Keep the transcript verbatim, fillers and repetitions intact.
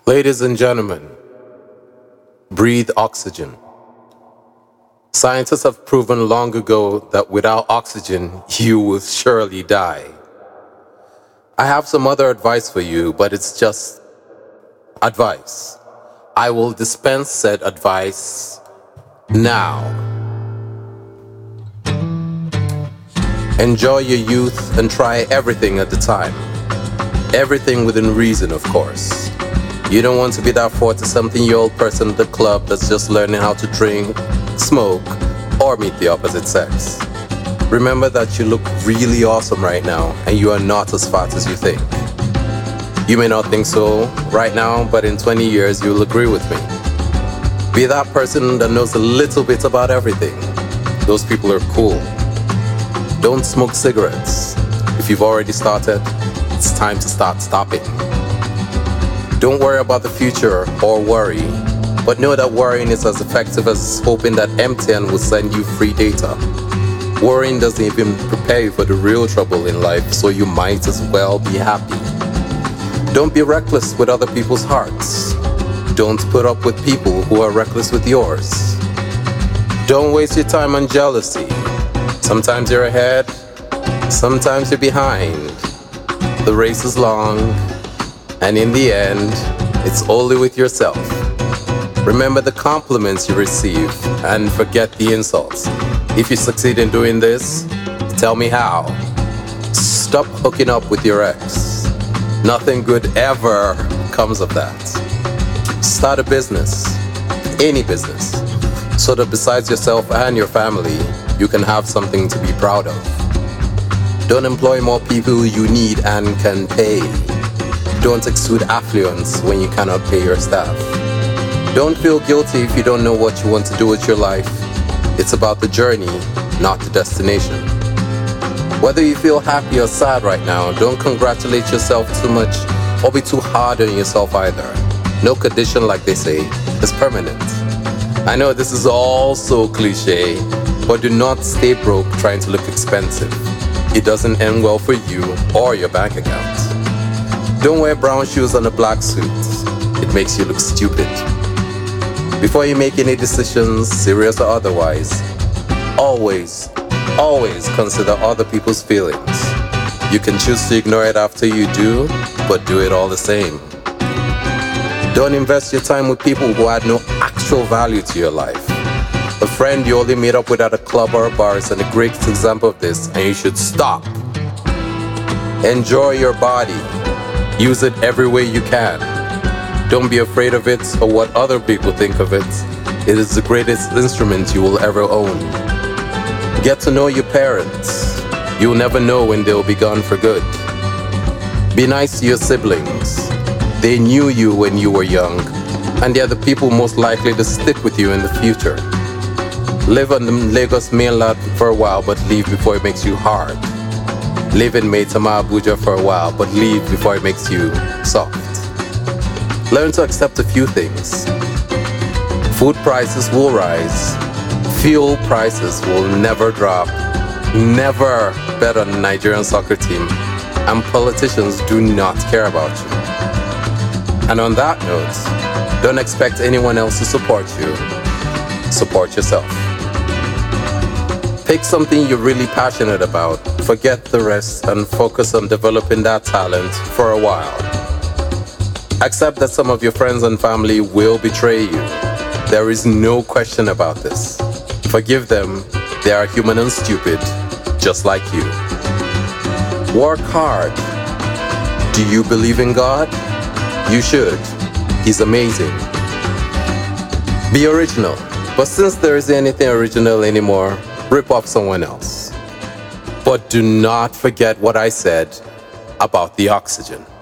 Ladies and gentlemen, breathe oxygen. Scientists have proven long ago that without oxygen, you will surely die. I have some other advice for you, but it's just advice. I will dispense said advice now. Enjoy your youth and try everything at the time. Everything within reason, of course. You don't want to be that forty-something-year-old person at the club that's just learning how to drink, smoke, or meet the opposite sex. Remember that you look really awesome right now, and you are not as fat as you think. You may not think so right now, but in twenty years, you'll agree with me. Be that person that knows a little bit about everything. Those people are cool. Don't smoke cigarettes. If you've already started, it's time to start stopping. Don't worry about the future or worry, but know that worrying is as effective as hoping that M T N will send you free data. Worrying doesn't even prepare you for the real trouble in life, so you might as well be happy. Don't be reckless with other people's hearts. Don't put up with people who are reckless with yours. Don't waste your time on jealousy. Sometimes you're ahead, sometimes you're behind. The race is long, and in the end, it's only with yourself. Remember the compliments you receive and forget the insults. If you succeed in doing this, tell me how. Stop hooking up with your ex. Nothing good ever comes of that. Start a business, any business, so that besides yourself and your family, you can have something to be proud of. Don't employ more people you need and can pay. Don't exude affluence when you cannot pay your staff. Don't feel guilty if you don't know what you want to do with your life. It's about the journey, not the destination. Whether you feel happy or sad right now, don't congratulate yourself too much or be too hard on yourself either. No condition, like they say, is permanent. I know this is all so cliche, but do not stay broke trying to look expensive. It doesn't end well for you or your bank account. Don't wear brown shoes on a black suit. It makes you look stupid. Before you make any decisions, serious or otherwise, always, always consider other people's feelings. You can choose to ignore it after you do, but do it all the same. Don't invest your time with people who add no actual value to your life. A friend you only meet up with at a club or a bar is a great example of this, and you should stop. Enjoy your body. Use it every way you can. Don't be afraid of it or what other people think of it. It is the greatest instrument you will ever own. Get to know your parents. You'll never know when they'll be gone for good. Be nice to your siblings. They knew you when you were young, and they are the people most likely to stick with you in the future. Live on the Lagos mainland for a while, but leave before it makes you hard. Live in Maitama, Abuja for a while, but leave before it makes you soft. Learn to accept a few things. Food prices will rise. Fuel prices will never drop. Never bet on the Nigerian soccer team. And politicians do not care about you. And on that note, don't expect anyone else to support you. Support yourself. Pick something you're really passionate about, forget the rest, and focus on developing that talent for a while. Accept that some of your friends and family will betray you. There is no question about this. Forgive them, they are human and stupid, just like you. Work hard. Do you believe in God? You should. He's amazing. Be original, but since there isn't anything original anymore, rip off someone else. But do not forget what I said about the oxygen.